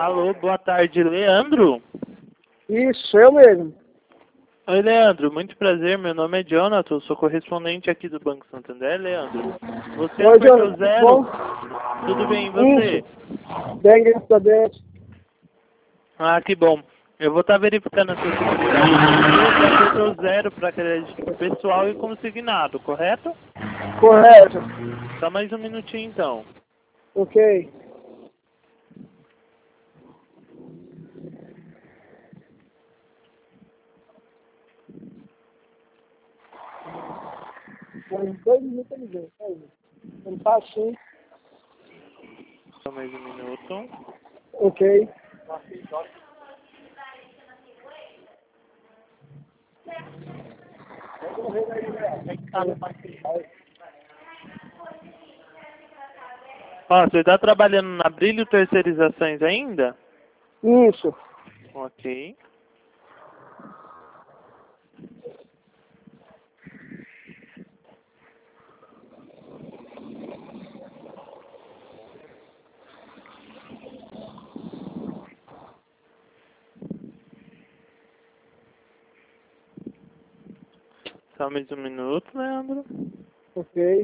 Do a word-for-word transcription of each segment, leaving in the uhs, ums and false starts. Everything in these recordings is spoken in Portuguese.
Alô, boa tarde, Leandro? Isso, eu mesmo. Oi, Leandro, muito prazer, meu nome é Jonathan, sou correspondente aqui do Banco Santander, Leandro. Você Oi, apertou Jonathan, zero? bom? Tudo bem, e você? Isso. Bem, graças a Deus. Ah, que bom. Eu vou estar verificando a sua seguridade aqui. Você apertou zero para crédito pessoal e consignado, correto? Correto. Só mais um minutinho, então. Ok. Mais dois minutos ele vem, tá aí. Não tá assim. Só mais um minuto. Ok. Ó, você está trabalhando na Brilho Terceirizações ainda? Isso. Ok. Só mais um minuto, Leandro. Ok.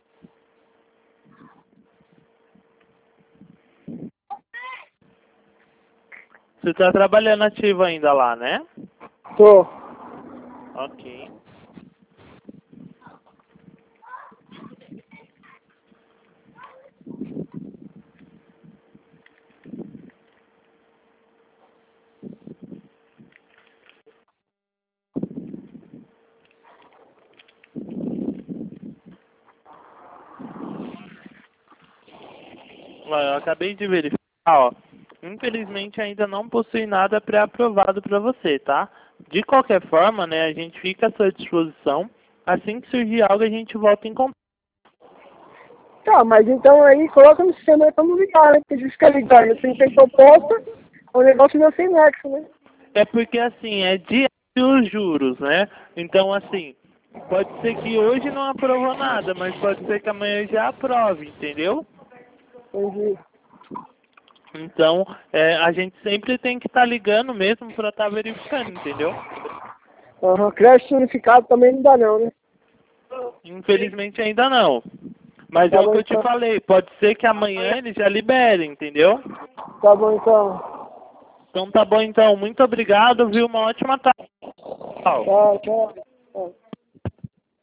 Você está trabalhando ativo ainda lá, né? Tô. Ok. Ó, eu acabei de verificar, ó. Infelizmente ainda não possui nada pré-aprovado para você, tá? De qualquer forma, né, a gente fica à sua disposição. Assim que surgir algo, a gente volta em contato. Tá, mas então aí coloca no sistema aí pra não ligar, né? Porque se ficar ligado, assim, tem proposta, o negócio não sem nexo, né? É porque, assim, é dia os juros, né? Então, assim, pode ser que hoje não aprovou nada, mas pode ser que amanhã já aprove, entendeu? Entendi. Então, é, a gente sempre tem que estar ligando mesmo para estar verificando, entendeu? Aham, crédito unificado também não dá não, né? Infelizmente ainda não. Mas é Tá o bom que eu te então. falei, pode ser que amanhã eles já liberem, entendeu? Tá bom então. Então tá bom então, muito obrigado, viu? Uma ótima tarde. Tchau. Tchau, tchau. Tchau.